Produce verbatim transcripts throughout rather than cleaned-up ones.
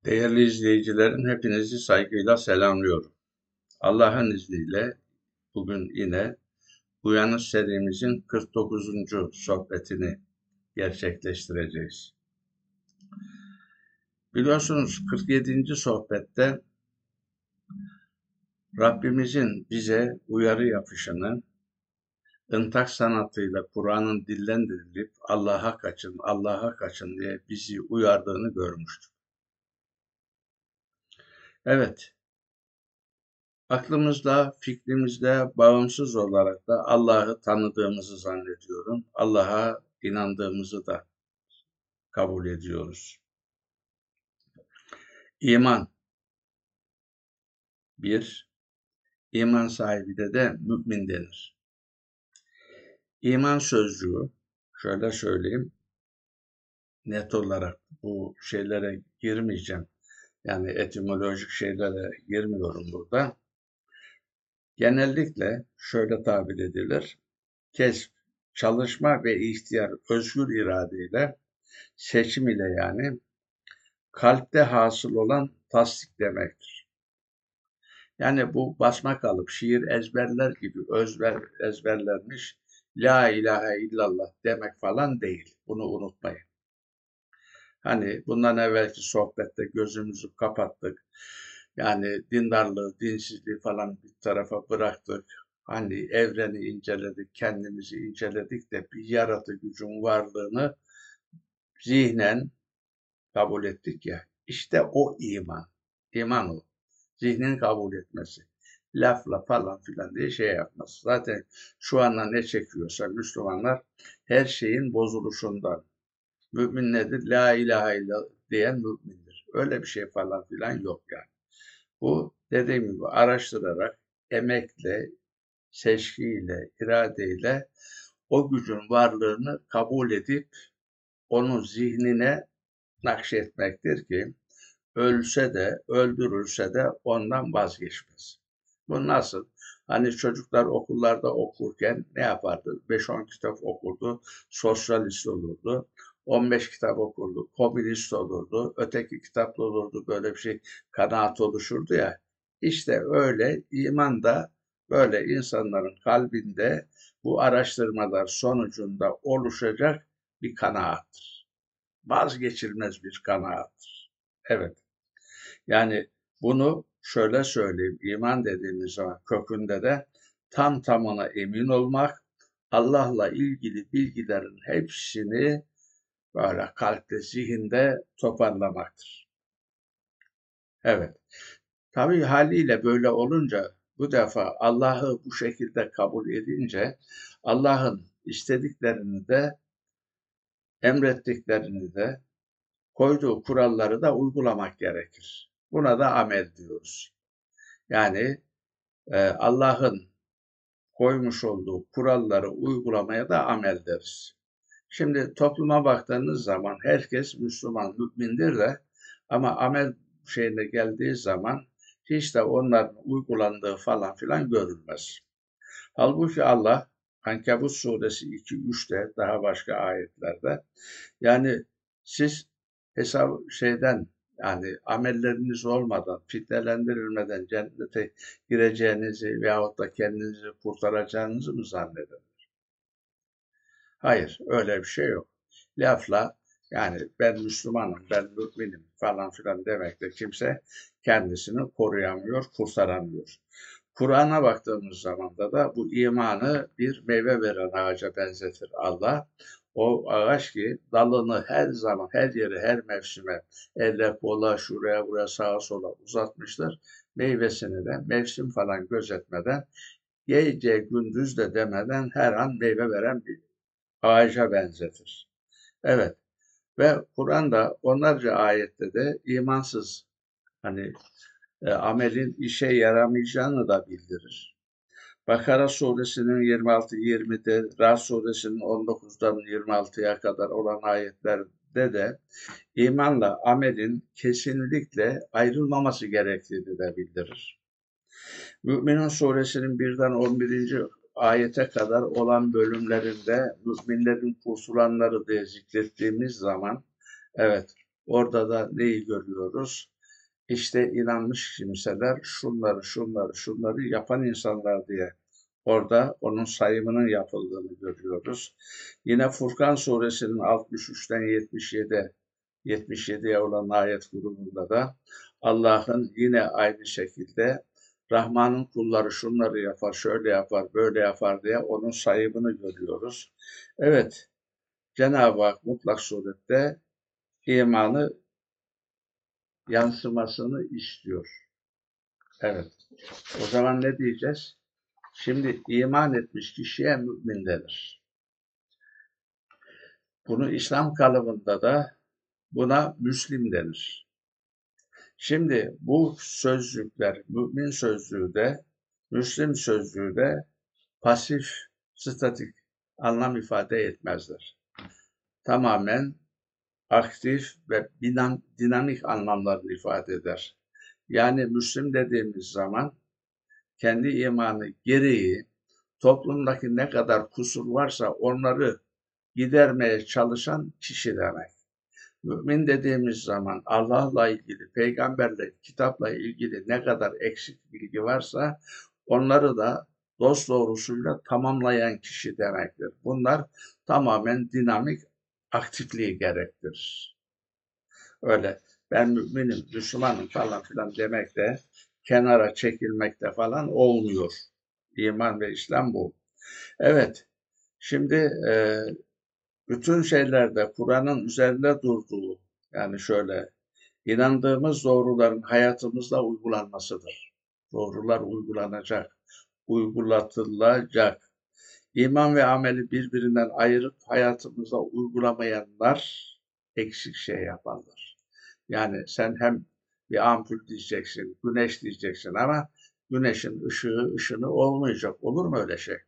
Değerli izleyicilerim, hepinizi saygıyla selamlıyorum. Allah'ın izniyle bugün yine Uyanış serimizin kırk dokuzuncu sohbetini gerçekleştireceğiz. Biliyorsunuz kırk yedinci sohbette Rabbimizin bize uyarı yapışını, ıntak sanatıyla Kur'an'ın dillendirilip Allah'a kaçın, Allah'a kaçın diye bizi uyardığını görmüştük. Evet, aklımızda, fikrimizde bağımsız olarak da Allah'ı tanıdığımızı zannediyorum. Allah'a inandığımızı da kabul ediyoruz. İman bir, iman sahibi de de mümin denir. İman sözcüğü, şöyle söyleyeyim, net olarak bu şeylere girmeyeceğim. Yani etimolojik şeylere girmiyorum burada. Genellikle şöyle tabir edilir. Kesb, çalışma ve ihtiyar, özgür iradeyle, seçim ile yani kalpte hasıl olan tasdik demektir. Yani bu basma kalıp şiir ezberler gibi özber, ezberlenmiş la ilahe illallah demek falan değil. Bunu unutmayın. Hani bundan evvelki sohbette gözümüzü kapattık. Yani dindarlığı, dinsizliği falan bir tarafa bıraktık. Hani evreni inceledik, kendimizi inceledik de bir yaratı gücün varlığını zihnen kabul ettik ya. İşte o iman. İman o. Zihnin kabul etmesi. Lafla falan filan diye şey yapması. Zaten şu anda ne çekiyorsa Müslümanlar her şeyin bozuluşundan. Mümin nedir? La ilahe illallah diyen mümindir. Öyle bir şey falan filan yok yani. Bu dediğim gibi araştırarak, emekle, seçkiyle, iradeyle o gücün varlığını kabul edip onu zihnine nakşetmektir ki ölse de öldürülse de ondan vazgeçmez. Bu nasıl? Hani çocuklar okullarda okurken ne yapardı? beş on kitap okurdu, sosyalist olurdu. on beş kitap okurdu, komünist olurdu, öteki kitapta olurdu, böyle bir şey kanaat oluşurdu ya. İşte öyle iman da böyle insanların kalbinde bu araştırmalar sonucunda oluşacak bir kanaattır. Vazgeçilmez bir kanaattır. Evet. Yani bunu şöyle söyleyeyim, iman dediğimiz zaman kökünde de tam tamına emin olmak, Allah'la ilgili bilgilerin hepsini böyle kalpte, zihinde toparlamaktır. Evet, tabii haliyle böyle olunca bu defa Allah'ı bu şekilde kabul edince Allah'ın istediklerini de emrettiklerini de koyduğu kuralları da uygulamak gerekir. Buna da amel diyoruz. Yani e, Allah'ın koymuş olduğu kuralları uygulamaya da amel deriz. Şimdi topluma baktığınız zaman herkes Müslüman, mümindir de ama amel şeyine geldiği zaman hiç de onların uygulandığı falan filan görülmez. Halbuki Allah Ankebut suresi iki üçte daha başka ayetlerde yani siz hesap şeyden yani amelleriniz olmadan, fitnelendirilmeden cennete gireceğinizi veyahut da kendinizi kurtaracağınızı mı zannedin? Hayır, öyle bir şey yok. Lafla yani ben Müslümanım, ben müminim falan filan demekle kimse kendisini koruyamıyor, kurtaramıyor. Kur'an'a baktığımız zaman da, da bu imanı bir meyve veren ağaca benzetir Allah. O ağaç ki dalını her zaman, her yere, her mevsime, elle kola, şuraya, buraya, sağa sola uzatmıştır. Meyvesini de mevsim falan gözetmeden, gece gündüz de demeden her an meyve veren bir ağaca benzetir. Evet ve Kur'an'da onlarca ayette de imansız hani e, amelin işe yaramayacağını da bildirir. Bakara suresinin yirmi altı yirmide, Ra'd suresinin on dokuzdan yirmi altıya kadar olan ayetlerde de imanla amelin kesinlikle ayrılmaması gerektiğini de bildirir. Mü'minun suresinin birden on birinci ayete kadar olan bölümlerinde müminlerin kurtulanları diye zikrettiğimiz zaman evet orada da neyi görüyoruz? işte inanmış kimseler şunları, şunları, şunları yapan insanlar diye orada onun sayımının yapıldığını görüyoruz. Yine Furkan suresinin altmış üçten yetmiş yedi, yetmiş yediye olan ayet grubunda da Allah'ın yine aynı şekilde Rahman'ın kulları şunları yapar, şöyle yapar, böyle yapar diye onun sayımını görüyoruz. Evet, Cenab-ı Hak mutlak surette imanı yansımasını istiyor. Evet. O zaman ne diyeceğiz? Şimdi iman etmiş kişiye mümin denir. Bunu İslam kalıbında da buna Müslim denir. Şimdi bu sözcükler, mümin sözcüğü de, Müslim sözcüğü de pasif, statik anlam ifade etmezler. Tamamen aktif ve dinamik anlamlarını ifade eder. Yani Müslim dediğimiz zaman kendi imanı gereği toplumdaki ne kadar kusur varsa onları gidermeye çalışan kişi demek. Mümin dediğimiz zaman Allah'la ilgili, peygamberle, kitapla ilgili ne kadar eksik bilgi varsa onları da dosdoğrusuyla tamamlayan kişi demektir. Bunlar tamamen dinamik aktifliği gerektirir. Öyle ben müminim, Müslümanım falan filan demek de kenara çekilmekte falan olmuyor. İman ve İslam bu. Evet, şimdi e, bütün şeylerde Kur'an'ın üzerinde durduğu, yani şöyle, inandığımız doğruların hayatımızda uygulanmasıdır. Doğrular uygulanacak, uygulatılacak. İman ve ameli birbirinden ayırıp hayatımıza uygulamayanlar eksik şey yaparlar. Yani sen hem bir ampul diyeceksin, güneş diyeceksin ama güneşin ışığı ışını olmayacak. Olur mu öyle şey?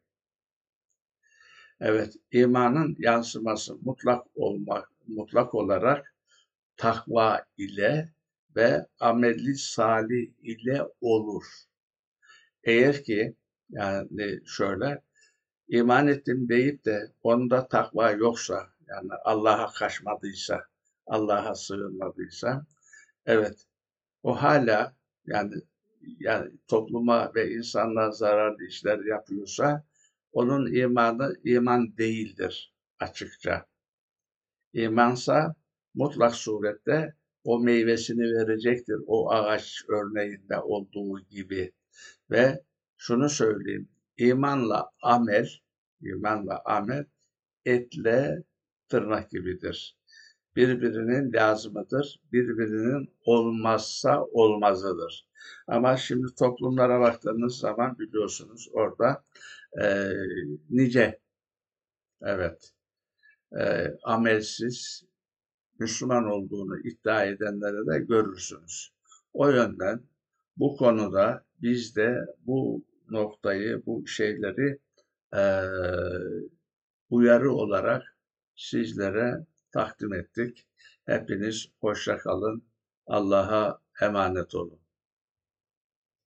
Evet, imanın yansıması mutlak olmak, mutlak olarak takva ile ve ameli salih ile olur. Eğer ki yani şöyle iman ettim deyip de onda takva yoksa, yani Allah'a kaçmadıysa, Allah'a sığınmadıysa, evet o hala yani yani topluma ve insanlığa zararlı işler yapıyorsa onun imanı iman değildir açıkça. İmansa mutlak surette o meyvesini verecektir. O ağaç örneğinde olduğu gibi. Ve şunu söyleyeyim. İmanla amel, imanla amel etle tırnak gibidir. Birbirinin lazımıdır, birbirinin olmazsa olmazıdır. Ama şimdi toplumlara baktığınız zaman biliyorsunuz orada e, nice, evet, e, amelsiz Müslüman olduğunu iddia edenleri de görürsünüz. O yönden bu konuda biz de bu noktayı, bu şeyleri e, uyarı olarak sizlere takdim ettik. Hepiniz hoşça kalın. Allah'a emanet olun.